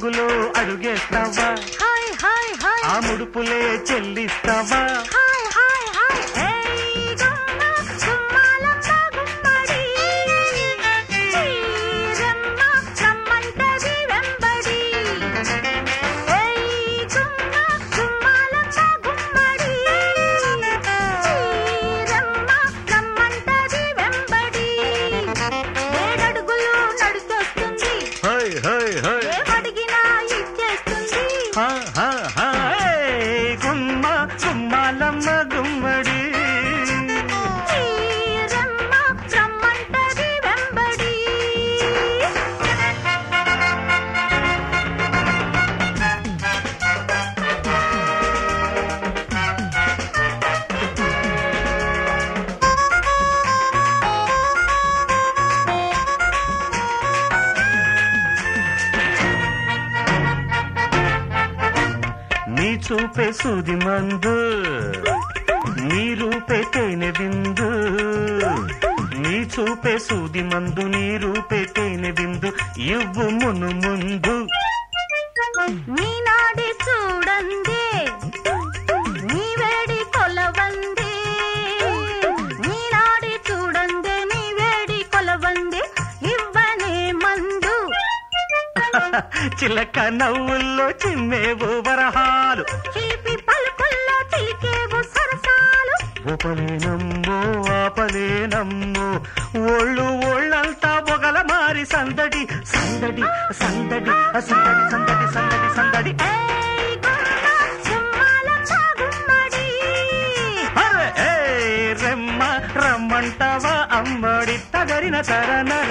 అడుగులో అడుగేస్తావా hi hi hi ఆ ముడుపులే చెల్లిస్తావా హాయ్ హాయ్ హాయ్ ఏయ్ గుమ్మ గుమ్మాలమ్మ గుమ్మడి చీరమ్మ రమ్మంటది వెంబడి ఏయ్ గుమ్మ గుమ్మాలమ్మ గుమ్మడి చీరమ్మ రమ్మంటది వెంబడి ఏడడుగులు నడుచొస్తుంది హాయ్ హాయ్ హాయ్ ఏమడిగినా ఇచ్చేస్తుంది హా హా హా ఏయ్ గుమ్మ గుమ్మాలమ్మ గుమ్మడి చీరమ్మ రమ్మంటది వెంబడి నీ చూపే సూది మందు నీ రూపే తేనె విందు నీ చూపే సూది మందు నీ రూపే తేనె విందు ఇవ్వు మును ముందు నీ నాడి చూడండి నీ వేడి కొలవంది నీ నాడి చూడండి నీ వేడి కొలవంది ఇవ్వనే మందు చిలక నవ్వుల్లో చిమ్మేవు వరహాలు చిలిపి పలుకుల్లో చిలికేవు సరసాలు ఉపలేనమ్మో ఆపలేనమ్మో ఒళ్ళంతా బొగల మారి సందడి సందడి సందడి సందడి సందడి సందడి సందడి ఏయ్ గుమ్మ గుమ్మాలమ్మ గుమ్మడి అరే ఏ రెమ్మ రమ్మంటావా అమ్మడి తగరిన తరనర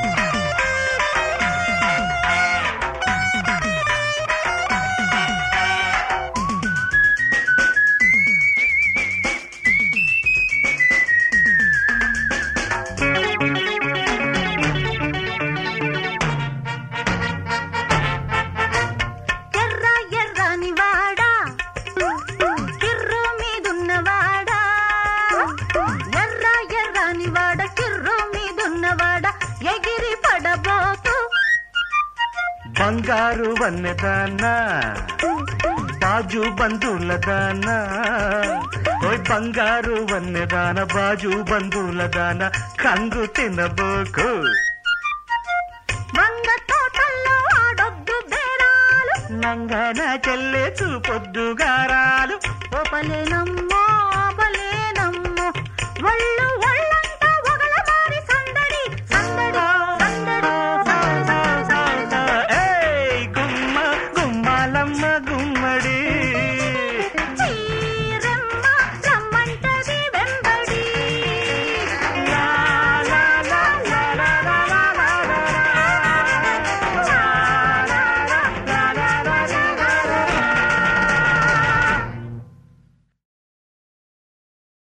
ఎర్ర ఎర్రని వాడా కిర్రు మీదున్నవాడా ఎర్ర ఎర్రని వాడ కిర్రు మీదున్నవాడ ఎగిరి పడబోకు బంగారు వన్నెదానా బాజు బంధువుల దానా ఓయ్ బంగారు వన్నెదాన బాజు బంధువుల దాన కంగు తినబోకు వంగ తోటల్లో ఆడొద్దు బేరాలు నంగన చెల్లె చూపొద్దు గారాలు ఓపలేనమ్మ